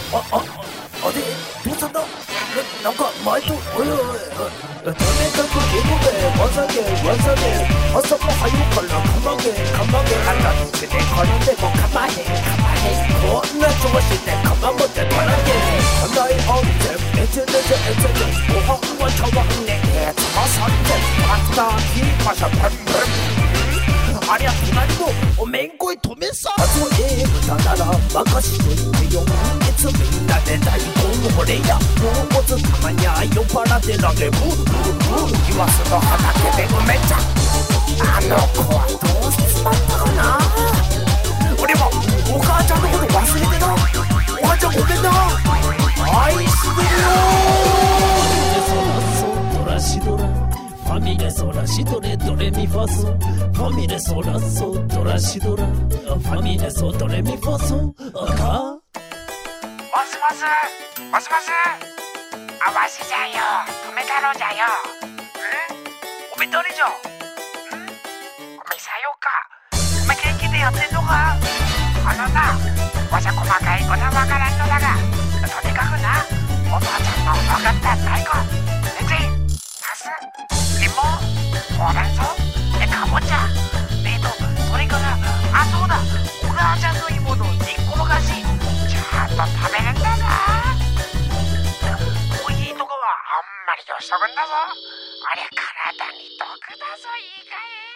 어디 도산다?なんか前とおいおいとにかくゲームで원사게 어서 뭐 하유컬러 가만게 갖다 주네 걸는데 뭐 가만해 겁나 좋아시네 가만 못해 편하게 나의 언제 애쓰네 오하우와 저와네 저선데 맞다 이 마셔 아니야 도난이도 맹고에 도면서 아주에 무사나라 막아시고 있네요いつみんなで大根掘れやもうずたまにゃ酔っ払ってらでブー言わすの畑で埋めちゃあの子はどうしてしまったかな俺もお母ちゃんのこと忘れてなお母ちゃんごめんな愛してるよドラシドラファミレソラシドレドレミファソファミレソラソドラシドラファミレソドレミファソ赤もしもしあわしじゃよ米太郎じゃよおめどれじゃおめさようかおめ元気でやってんのかなわしゃ細かいことはわからんのだがとにかくなおばあちゃんの分かった大根レジナスリンゴほうれん草かぼちゃそれからそうだお母ちゃんの芋の煮っころがしちゃんと食べるんだなコーヒーとかはあんまりよしとくんだぞありゃ体に毒だぞいいかい